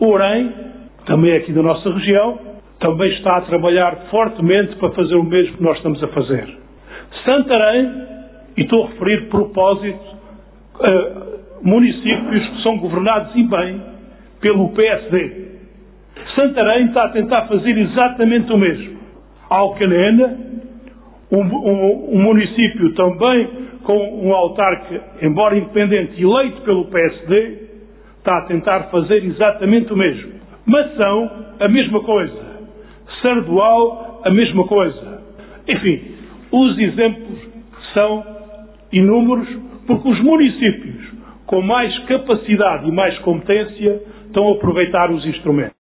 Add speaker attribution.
Speaker 1: Orem, também aqui da nossa região, também está a trabalhar fortemente para fazer o mesmo que nós estamos a fazer. Santarém, e estou a referir de propósito, municípios que são governados e bem pelo PSD. Santarém está a tentar fazer exatamente o mesmo. Alcanena, um município também com um autarca, embora independente, eleito pelo PSD, está a tentar fazer exatamente o mesmo. Mação, a mesma coisa. Sardual, a mesma coisa. Enfim, os exemplos são inúmeros, porque os municípios com mais capacidade e mais competência estão a aproveitar os instrumentos.